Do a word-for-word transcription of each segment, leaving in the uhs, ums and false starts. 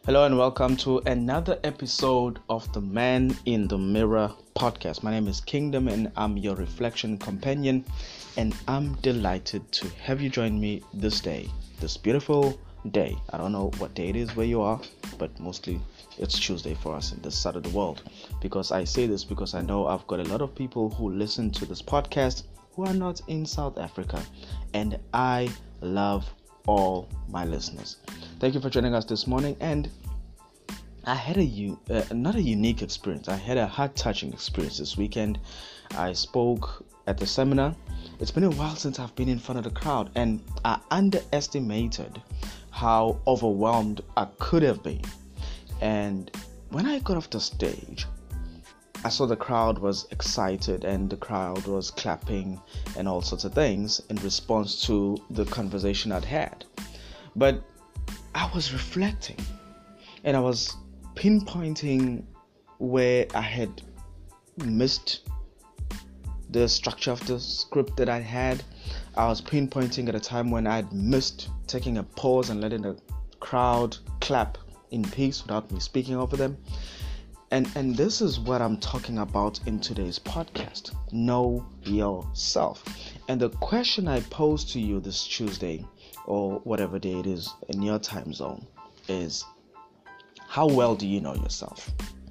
Hello and welcome to another episode of the Man in the Mirror podcast. My name is Kingdom and I'm your reflection companion, and I'm delighted to have you join me this day, this beautiful day. I don't know what day it is where you are, but mostly it's Tuesday for us in this side of the world. Because I say this because I know I've got a lot of people who listen to this podcast who are not in South Africa, and I love all my listeners. Thank you for joining us this morning. And I had a uh, not a unique experience. I had a heart-touching experience this weekend. I spoke at the seminar. It's been a while since I've been in front of the crowd, and I underestimated how overwhelmed I could have been. And when I got off the stage, I saw the crowd was excited and the crowd was clapping and all sorts of things in response to the conversation I'd had. But I was reflecting and I was pinpointing where I had missed the structure of the script that I had. I was pinpointing at a time when I'd missed taking a pause and letting the crowd clap in peace without me speaking over them. And and this is what I'm talking about in today's podcast. Know yourself. And the question I pose to you this Tuesday, or whatever day it is in your time zone, is how well do you know yourself?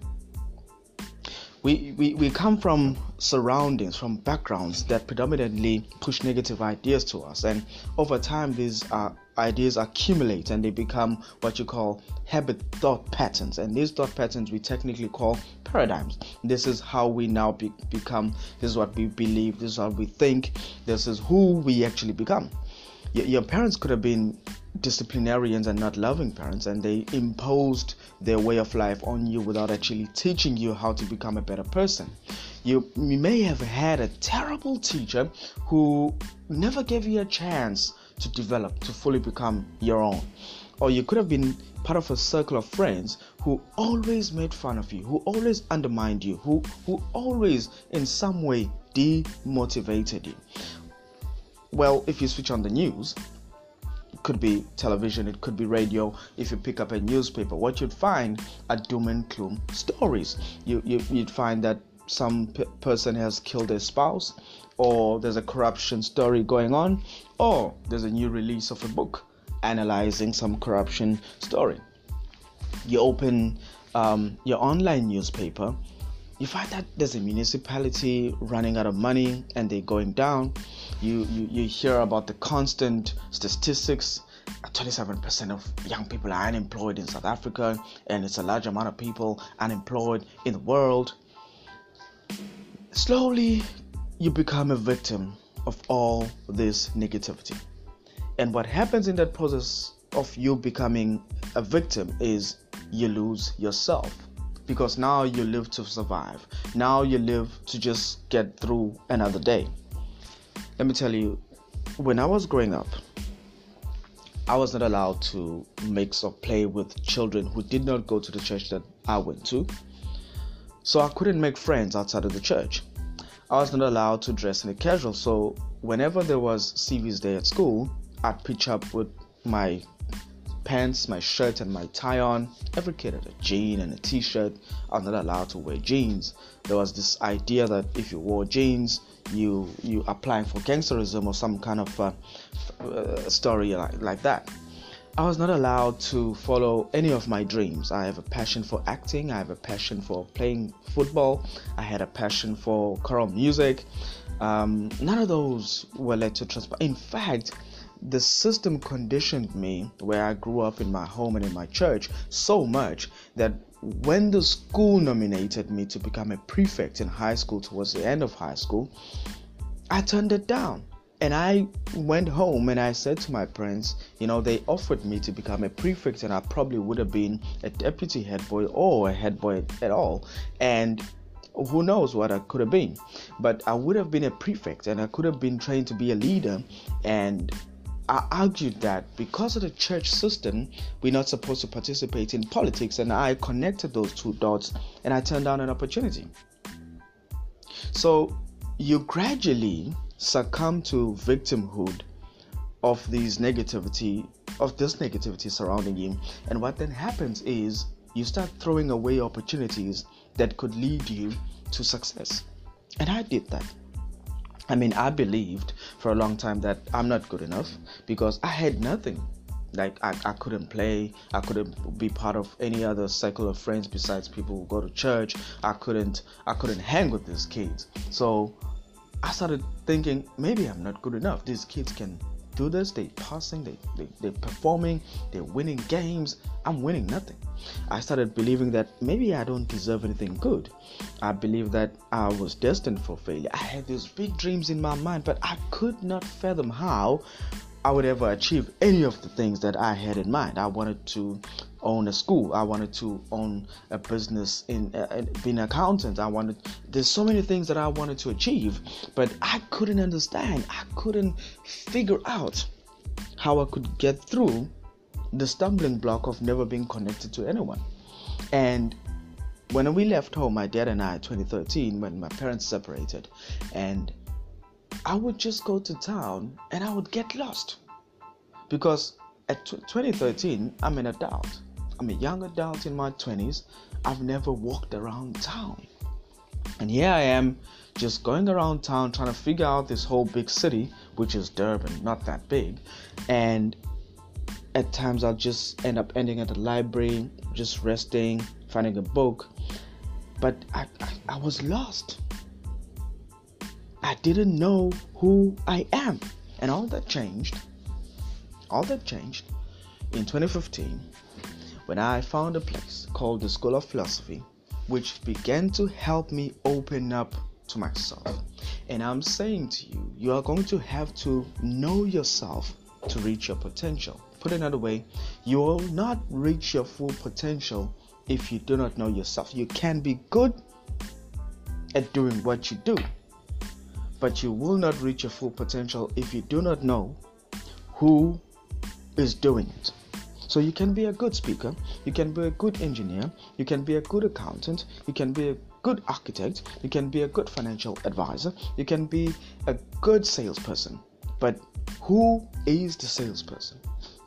We, we we come from surroundings, from backgrounds that predominantly push negative ideas to us, and over time these uh, ideas accumulate and they become what you call habit thought patterns, and these thought patterns we technically call paradigms. This is how we now be- become, this is what we believe, this is how we think, this is who we actually become. Y- your parents could have been disciplinarians and not loving parents, and they imposed their way of life on you without actually teaching you how to become a better person. You, you may have had a terrible teacher who never gave you a chance to develop, to fully become your own. Or you could have been part of a circle of friends who always made fun of you, who always undermined you, who, who always in some way demotivated you. Well, if you switch on the news, it could be television, it could be radio. If you pick up a newspaper, what you'd find are doom and gloom stories. You, you you'd find that some p- person has killed their spouse, or there's a corruption story going on, or there's a new release of a book analyzing some corruption story. You open um, your online newspaper, you find that there's a municipality running out of money and they're going down. You, you, you hear about the constant statistics. twenty-seven percent of young people are unemployed in South Africa, and it's a large amount of people unemployed in the world. Slowly, you become a victim of all this negativity. And what happens in that process of you becoming a victim is you lose yourself. Because now you live to survive. Now you live to just get through another day. Let me tell you, when I was growing up, I was not allowed to mix or play with children who did not go to the church that I went to. So I couldn't make friends outside of the church. I was not allowed to dress in a casual. So whenever there was C V's day at school, I'd pitch up with my pants, my shirt, and my tie on. Every kid had a jean and a t-shirt. I was not allowed to wear jeans. There was this idea that if you wore jeans, you you applying for gangsterism or some kind of uh, uh, story like, like that. I was not allowed to follow any of my dreams. I have a passion for acting. I have a passion for playing football. I had a passion for choral music. Um, none of those were led to transpire. In fact, the system conditioned me, where I grew up in my home and in my church, so much that when the school nominated me to become a prefect in high school towards the end of high school, I turned it down. And I went home and I said to my parents, you know, they offered me to become a prefect and I probably would have been a deputy head boy or a head boy at all. And who knows what I could have been. But I would have been a prefect and I could have been trained to be a leader. And I argued that because of the church system, we're not supposed to participate in politics. And I connected those two dots and I turned down an opportunity. So you gradually succumb to victimhood of these negativity, of this negativity surrounding you. And what then happens is you start throwing away opportunities that could lead you to success. And I did that. I mean, I believed for a long time that I'm not good enough because I had nothing. Like I, I couldn't play, I couldn't be part of any other circle of friends besides people who go to church. I couldn't I couldn't hang with these kids. So I started thinking, maybe I'm not good enough. These kids can do this, they passing, they, they they're performing, they're winning games. I'm winning nothing. I started believing that maybe I don't deserve anything good. I believed that I was destined for failure. I had these big dreams in my mind, but I could not fathom how I would ever achieve any of the things that I had in mind. I wanted to own a school. I wanted to own a business in uh, being an accountant. I wanted, there's so many things that I wanted to achieve, but I couldn't understand. I couldn't figure out how I could get through the stumbling block of never being connected to anyone. And when we left home, my dad and I, twenty thirteen, when my parents separated, and I would just go to town and I would get lost because at twenty thirteen, I'm an adult. I'm a young adult in my twenties. I've never walked around town. And here I am just going around town trying to figure out this whole big city, which is Durban, not that big. And at times I'll just end up ending at the library, just resting, finding a book. But I, I, I was lost. I didn't know who I am. And all that changed. All that changed in twenty fifteen when I found a place called the School of Philosophy, which began to help me open up to myself. And I'm saying to you, you are going to have to know yourself to reach your potential. Put another way, you will not reach your full potential if you do not know yourself. You can be good at doing what you do, but you will not reach your full potential if you do not know who is doing it. So you can be a good speaker, you can be a good engineer, you can be a good accountant, you can be a good architect, you can be a good financial advisor, you can be a good salesperson. But who is the salesperson?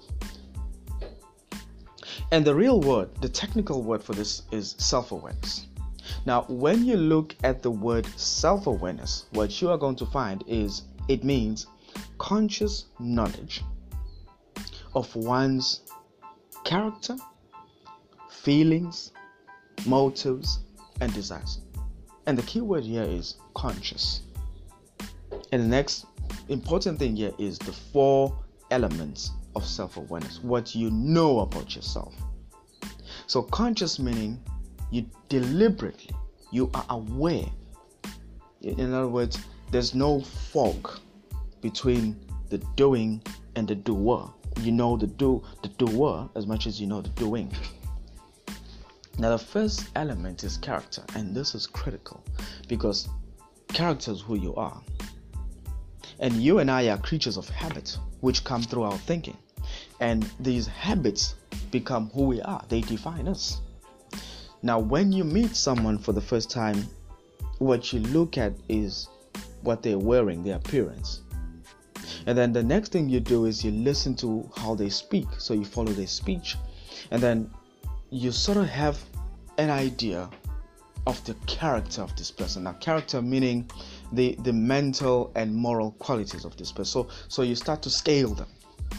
And the real word, the technical word for this is self-awareness. Now, when you look at the word self-awareness, what you are going to find is it means conscious knowledge of one's character, feelings, motives, and desires. And the key word here is conscious. And the next important thing here is the four elements of self-awareness, what you know about yourself. So conscious meaning you deliberately, you are aware. In other words, there's no fog between the doing and the doer. You know the do the doer as much as you know the doing. Now the first element is character, and this is critical because character is who you are. And you and I are creatures of habit which come through our thinking. And these habits become who we are. They define us. Now when you meet someone for the first time, what you look at is what they're wearing, their appearance. And then the next thing you do is you listen to how they speak. So you follow their speech. And then you sort of have an idea of the character of this person. Now character meaning the, the mental and moral qualities of this person. So, so you start to scale them.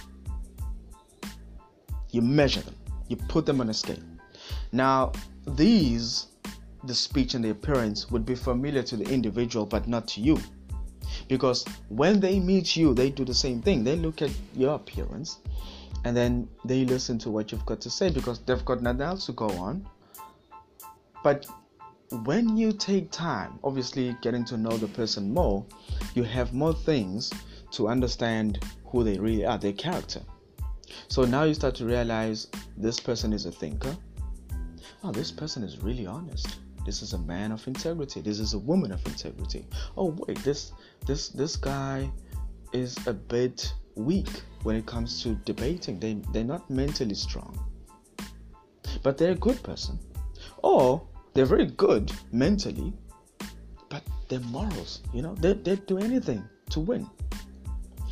You measure them. You put them on a scale. Now these, the speech and the appearance would be familiar to the individual but not to you. Because when they meet you, they do the same thing. They look at your appearance and then they listen to what you've got to say because they've got nothing else to go on. But when you take time, obviously getting to know the person more, you have more things to understand who they really are, their character. So now you start to realize this person is a thinker. Oh, this person is really honest. This is a man of integrity. This is a woman of integrity. Oh wait, this this this guy is a bit weak when it comes to debating. They they're not mentally strong, but they're a good person. Or they're very good mentally, but their morals, you know, they they do anything to win.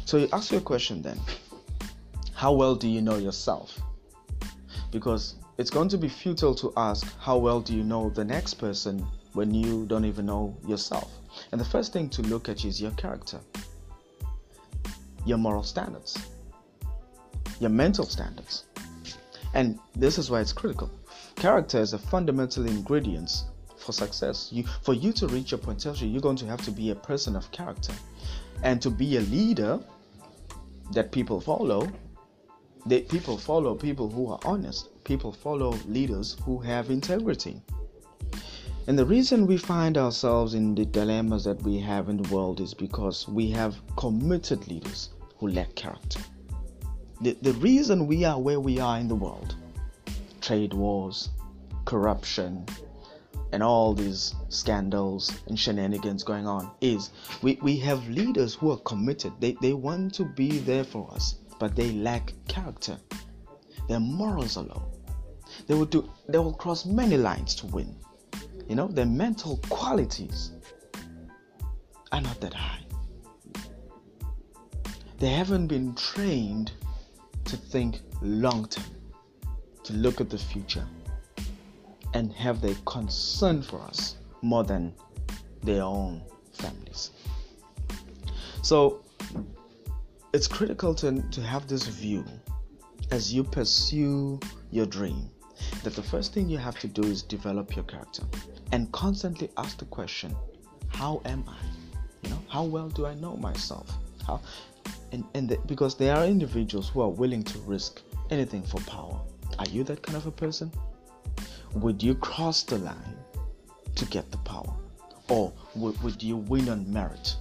So you ask your question then, how well do you know yourself? Because it's going to be futile to ask how well do you know the next person when you don't even know yourself. And the first thing to look at is your character, your moral standards, your mental standards. And this is why it's critical. Character is a fundamental ingredient for success. You, for you to reach your potential, you're going to have to be a person of character. And to be a leader that people follow, they, people follow people who are honest. People follow leaders who have integrity. And the reason we find ourselves in the dilemmas that we have in the world is because we have committed leaders who lack character. The, the reason we are where we are in the world, trade wars, corruption, and all these scandals and shenanigans going on, is we, we have leaders who are committed. They, they want to be there for us, but they lack character. Their morals are low. They will do. They will cross many lines to win. You know, their mental qualities are not that high. They haven't been trained to think long term, to look at the future, and have their concern for us more than their own families. So it's critical to, to have this view as you pursue your dream, that the first thing you have to do is develop your character and constantly ask the question, how am I? You know, how well do I know myself? How, and and the, because there are individuals who are willing to risk anything for power. Are you that kind of a person? Would you cross the line to get the power, or would, would you win on merit?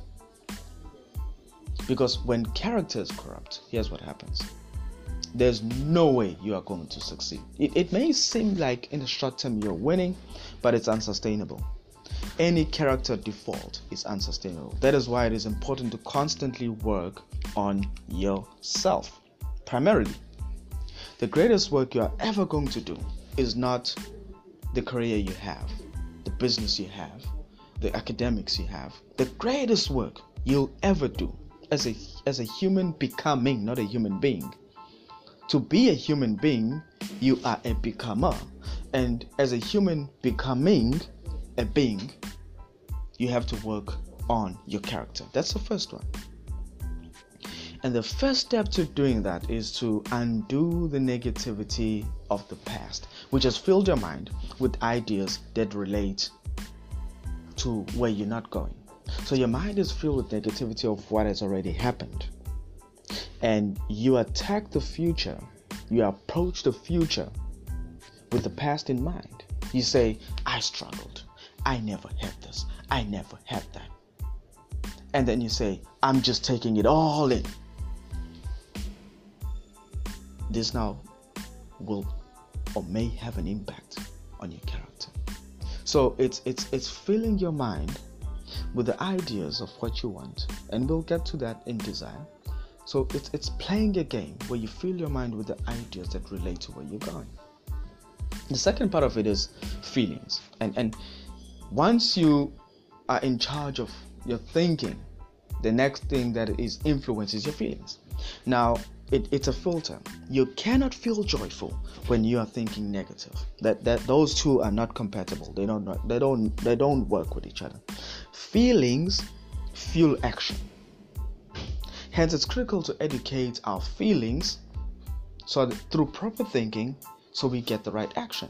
Because when character is corrupt, here's what happens. There's no way you are going to succeed. It, it may seem like in the short term you're winning, but it's unsustainable. Any character default is unsustainable. That is why it is important to constantly work on yourself. Primarily, the greatest work you are ever going to do is not the career you have, the business you have, the academics you have. The greatest work you'll ever do as a as a human becoming, not a human being. To be a human being, you are a becomer. And as a human becoming a being, you have to work on your character. That's the first one. And the first step to doing that is to undo the negativity of the past, which has filled your mind with ideas that relate to where you're not going. So your mind is filled with negativity of what has already happened. And you attack the future, you approach the future with the past in mind. You say, I struggled, I never had this, I never had that. And then you say, I'm just taking it all in. This now will or may have an impact on your character. So it's it's it's filling your mind with the ideas of what you want, and we'll get to that in desire. So it's it's playing a game where you fill your mind with the ideas that relate to where you're going. The second part of it is feelings, and and once you are in charge of your thinking, the next thing that is influences your feelings. Now it, it's a filter. You cannot feel joyful when you are thinking negative. That that those two are not compatible. They don't they don't they don't work with each other. Feelings fuel action. Hence, it's critical to educate our feelings so that through proper thinking, so we get the right action.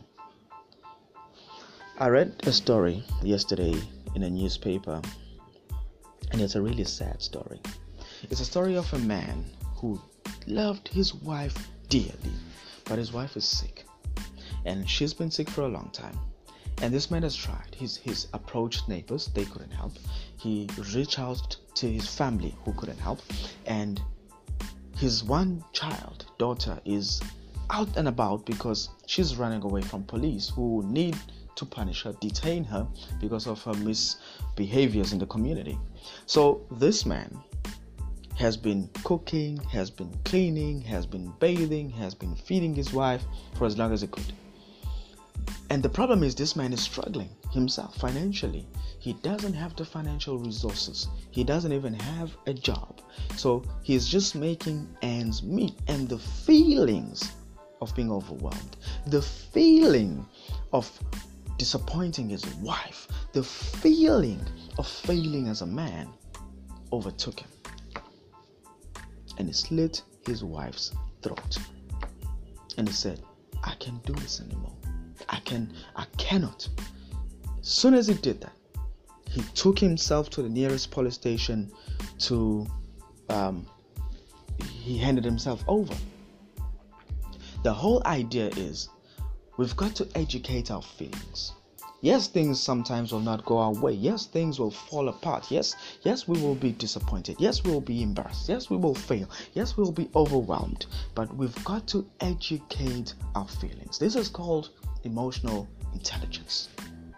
I read a story yesterday in a newspaper, and it's a really sad story. It's a story of a man who loved his wife dearly, but his wife is sick, and she's been sick for a long time. And this man has tried. He's, he's approached neighbors, they couldn't help. He reached out to his family, who couldn't help. And his one child, daughter, is out and about because she's running away from police who need to punish her, detain her because of her misbehaviors in the community. So this man has been cooking, has been cleaning, has been bathing, has been feeding his wife for as long as he could. And the problem is, this man is struggling himself financially. He doesn't have the financial resources. He doesn't even have a job. So he's just making ends meet. And the feelings of being overwhelmed, the feeling of disappointing his wife, the feeling of failing as a man overtook him. And he slit his wife's throat. And he said, I can't do this anymore. I can, I cannot. As soon as he did that, he took himself to the nearest police station to, um, he handed himself over. The whole idea is, we've got to educate our feelings. Yes, things sometimes will not go our way. Yes, things will fall apart. Yes, yes, we will be disappointed. Yes, we will be embarrassed. Yes, we will fail. Yes, we will be overwhelmed. But we've got to educate our feelings. This is called emotional intelligence.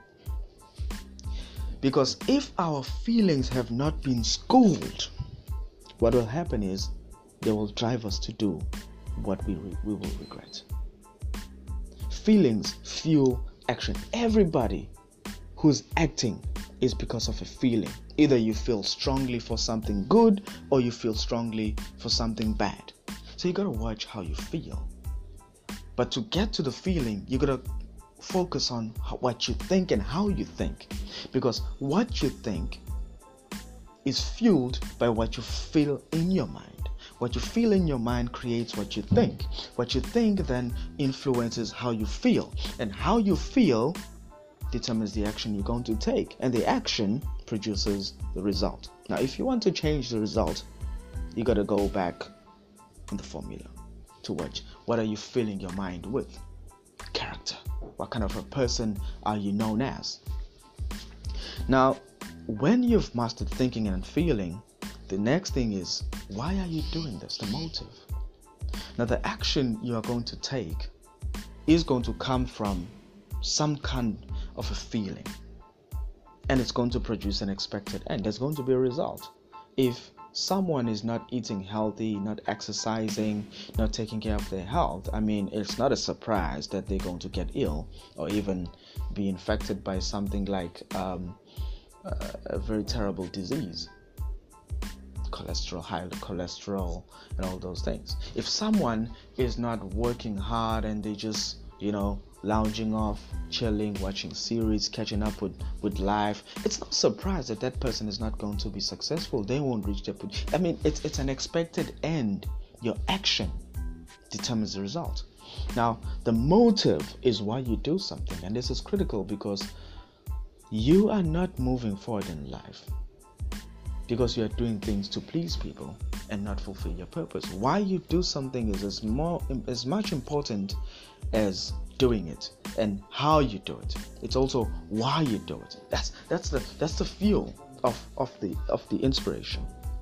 Because if our feelings have not been schooled, what will happen is they will drive us to do what we, re- we will regret. Feelings fuel action. Everybody who's acting is because of a feeling. Either you feel strongly for something good or you feel strongly for something bad. So you gotta watch how you feel. But to get to the feeling, you gotta focus on what you think and how you think. Because what you think is fueled by what you feel in your mind. What you feel in your mind creates what you think. What you think then influences how you feel. And how you feel determines the action you're going to take. And the action produces the result. Now, if you want to change the result, you got to go back in the formula to watch. What are you filling your mind with? Character. What kind of a person are you known as? Now, when you've mastered thinking and feeling, the next thing is, why are you doing this? The motive. Now, the action you are going to take is going to come from some kind of a feeling. And it's going to produce an expected end. There's going to be a result. If someone is not eating healthy, not exercising, not taking care of their health, I mean, it's not a surprise that they're going to get ill or even be infected by something like um, a very terrible disease. Cholesterol, high cholesterol, and all those things. If someone is not working hard and they just, you know, lounging off, chilling, watching series, catching up with, with life, it's no surprise that that person is not going to be successful. They won't reach their potential. I mean, it's it's an expected end. Your action determines the result. Now, the motive is why you do something, and this is critical because you are not moving forward in life because you are doing things to please people and not fulfill your purpose. Why you do something is as more as much important as doing it and how you do it. It's also why you do it. That's that's the that's the fuel of, of the of the inspiration.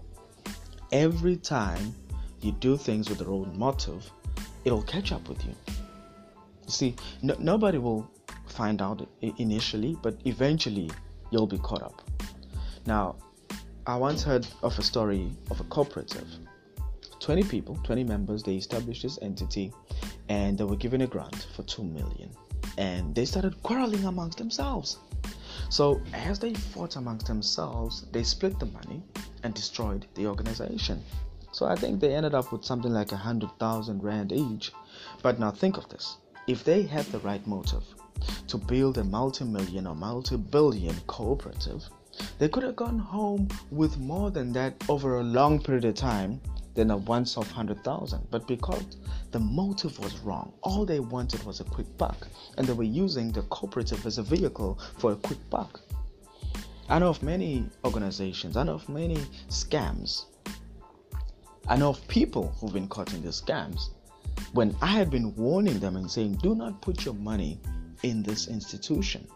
Every time you do things with the wrong motive, it'll catch up with you. You see, no, nobody will find out initially, but eventually you'll be caught up. Now, I once heard of a story of a cooperative. twenty people, twenty members, they established this entity and they were given a grant for two million. And they started quarreling amongst themselves. So as they fought amongst themselves, they split the money and destroyed the organization. So I think they ended up with something like a hundred thousand rand each. But now think of this. If they had the right motive to build a multi-million or multi-billion cooperative, they could have gone home with more than that over a long period of time than a once-off hundred thousand. But because the motive was wrong, all they wanted was a quick buck, and they were using the cooperative as a vehicle for a quick buck. I know of many organizations, I know of many scams, I know of people who've been caught in these scams when I had been warning them and saying, do not put your money in this institution.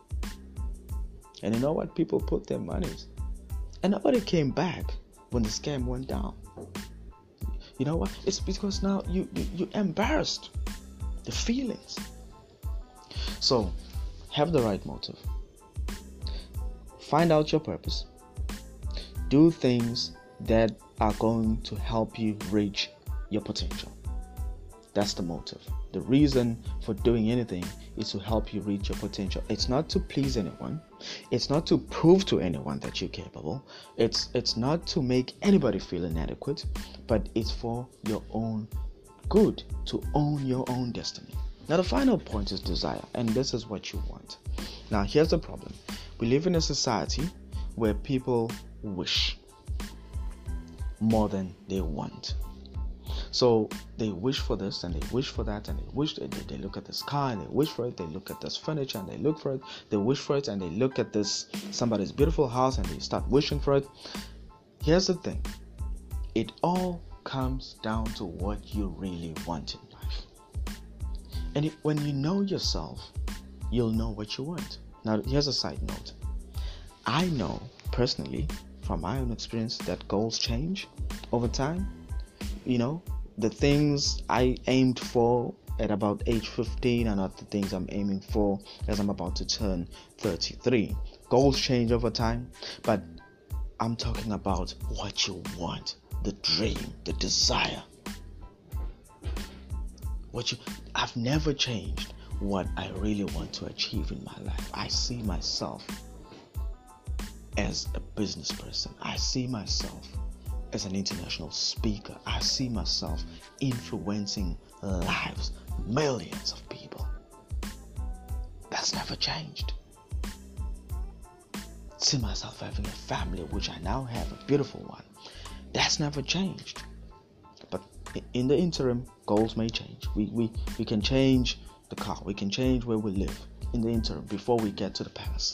And you know what? People put their monies. And nobody came back when the scam went down. You know what? It's because now you, you, you embarrassed the feelings. So, have the right motive. Find out your purpose. Do things that are going to help you reach your potential. That's the motive. The reason for doing anything is to help you reach your potential. It's not to please anyone. It's not to prove to anyone that you're capable. It's it's not to make anybody feel inadequate, but it's for your own good, to own your own destiny. Now the final point is desire, and this is what you want. Now here's the problem. We live in a society where people wish more than they want. So they wish for this and they wish for that, and they wish they, they look at this car and they wish for it, they look at this furniture and they look for it, they wish for it, and they look at this somebody's beautiful house and they start wishing for it. Here's the thing. It all comes down to what you really want in life. And it, when you know yourself, you'll know what you want. Now here's a side note. I know personally from my own experience that goals change over time. You know, the things I aimed for at about age fifteen are not the things I'm aiming for as I'm about to turn thirty-three. Goals change over time, but I'm talking about what you want, the dream, the desire. What you I've never changed what I really want to achieve in my life. I see myself as a business person. I see myself as an international speaker. I see myself influencing lives, millions of people. That's never changed. See myself having a family, which I now have, a beautiful one. That's never changed. But in the interim, goals may change. We, we, we can change the car. We can change where we live in the interim before we get to the palace.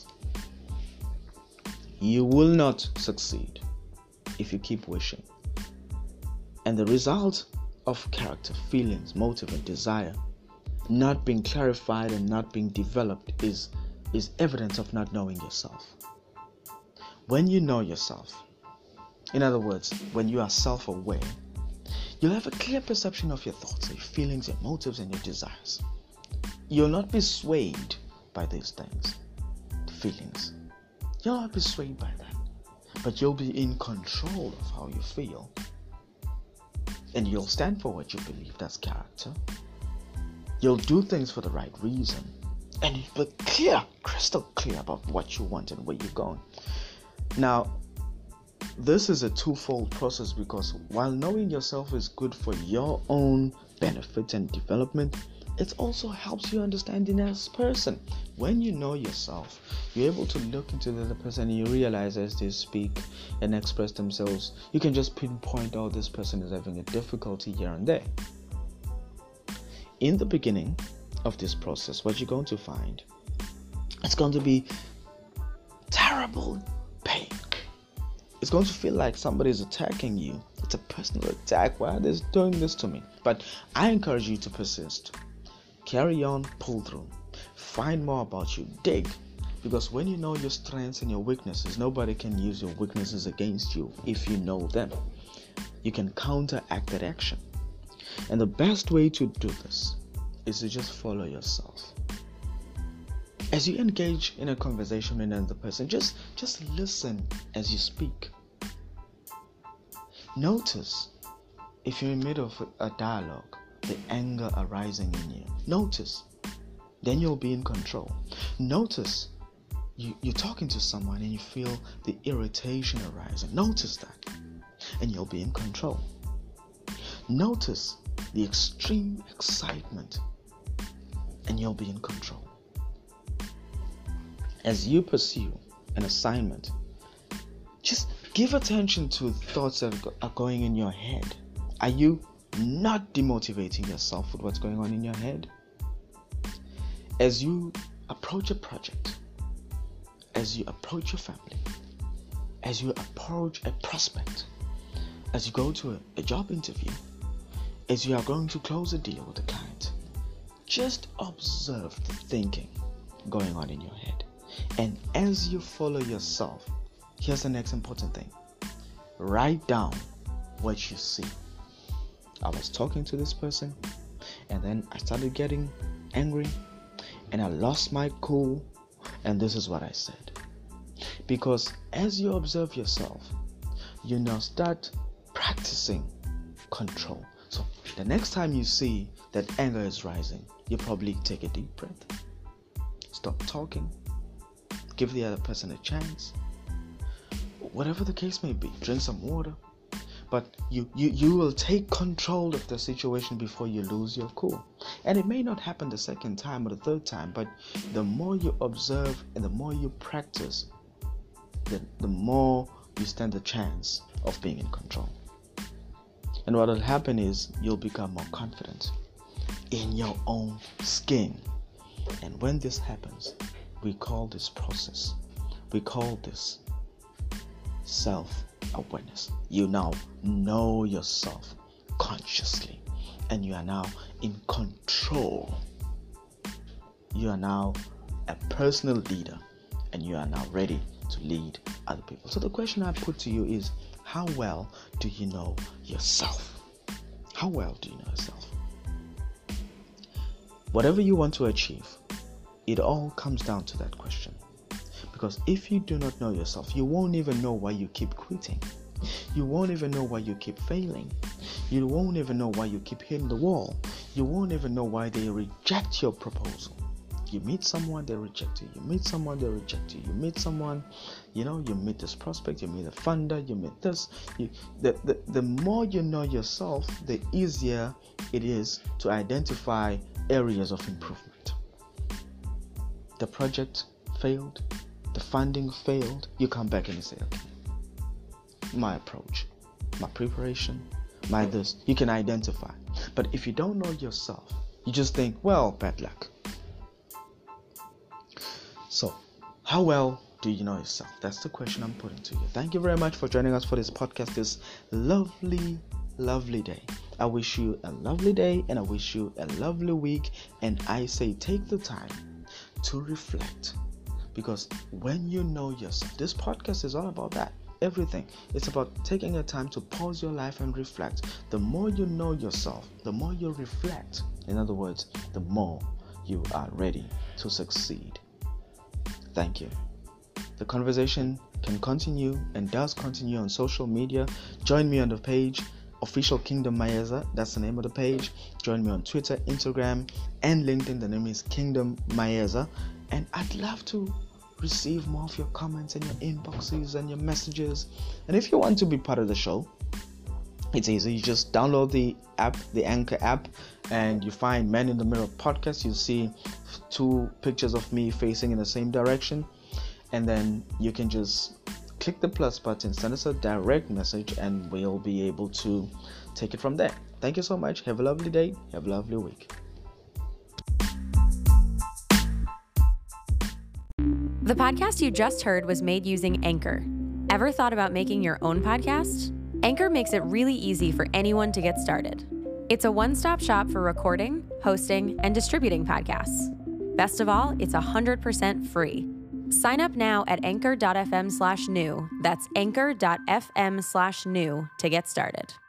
You will not succeed if you keep wishing. And the result of character, feelings, motive, and desire not being clarified and not being developed is, is evidence of not knowing yourself. When you know yourself, in other words, when you are self-aware, you'll have a clear perception of your thoughts, your feelings, your motives, and your desires. You'll not be swayed by these things, the feelings. You'll not be swayed by that. But you'll be in control of how you feel. And you'll stand for what you believe. That's character. You'll do things for the right reason. And you'll be clear, crystal clear about what you want and where you're going. Now, this is a twofold process, because while knowing yourself is good for your own benefit and development, it also helps you understand the next person. When you know yourself, you're able to look into the other person and you realize as they speak and express themselves, you can just pinpoint, oh, this person is having a difficulty here and there. In the beginning of this process, what you're going to find, it's going to be terrible pain. It's going to feel like somebody is attacking you. It's a personal attack. Why are they doing this to me? But I encourage you to persist. Carry on, pull through. Find more about you. Dig. Because when you know your strengths and your weaknesses, nobody can use your weaknesses against you if you know them. You can counteract that action. And the best way to do this is to just follow yourself. As you engage in a conversation with another person, just, just listen as you speak. Notice if you're in the middle of a dialogue, the anger arising in you. Notice. Then you'll be in control. Notice you, you're talking to someone and you feel the irritation arising. Notice that. And you'll be in control. Notice the extreme excitement and you'll be in control. As you pursue an assignment, just give attention to thoughts that are going in your head. Are you not demotivating yourself with what's going on in your head? As you approach a project, as you approach your family, as you approach a prospect, as you go to a, a job interview, as you are going to close a deal with a client, just observe the thinking going on in your head. And as you follow yourself, here's the next important thing. Write down what you see. I was talking to this person, and then I started getting angry, and I lost my cool, and this is what I said. Because as you observe yourself, you now start practicing control. So the next time you see that anger is rising, you probably take a deep breath. Stop talking. Give the other person a chance. Whatever the case may be, drink some water. But you, you, you will take control of the situation before you lose your cool. And it may not happen the second time or the third time, but the more you observe and the more you practice, the, the more you stand a chance of being in control. And what will happen is you'll become more confident in your own skin. And when this happens, we call this process, we call this self-awareness. You now know yourself consciously, and you are now in control. You are now a personal leader, and you are now ready to lead other people. So the question I put to you is, how well do you know yourself? How well do you know yourself? Whatever you want to achieve, it all comes down to that question. Because if you do not know yourself, you won't even know why you keep quitting. You won't even know why you keep failing. You won't even know why you keep hitting the wall. You won't even know why they reject your proposal. You meet someone, they reject you. You meet someone, they reject you. You meet someone, you know, you meet this prospect, you meet a funder, you meet this. You, the, the, the more you know yourself, the easier it is to identify areas of improvement. The project failed. The funding failed. You come back and you say, okay, my approach, my preparation, my this, you can identify. But if you don't know yourself, you just think, well, bad luck. So, how well do you know yourself? That's the question I'm putting to you. Thank you very much for joining us for this podcast this lovely, lovely day. I wish you a lovely day and I wish you a lovely week. And I say take the time to reflect. Because when you know yourself, this podcast is all about that. Everything. It's about taking a time to pause your life and reflect. The more you know yourself, the more you reflect. In other words, the more you are ready to succeed. Thank you. The conversation can continue and does continue on social media. Join me on the page, Official Kingdom Mayeza. That's the name of the page. Join me on Twitter, Instagram, and LinkedIn. The name is Kingdom Mayeza. And I'd love to receive more of your comments and your inboxes and your messages. And if you want to be part of the show, it's easy. You just download the app, the Anchor app, and you find Man in the Mirror podcast. You'll see two pictures of me facing in the same direction. And then you can just click the plus button, send us a direct message, and we'll be able to take it from there. Thank you so much. Have a lovely day. Have a lovely week. The podcast you just heard was made using Anchor. Ever thought about making your own podcast? Anchor makes it really easy for anyone to get started. It's a one-stop shop for recording, hosting, and distributing podcasts. Best of all, it's one hundred percent free. Sign up now at anchor.fm slash new. That's anchor.fm slash new to get started.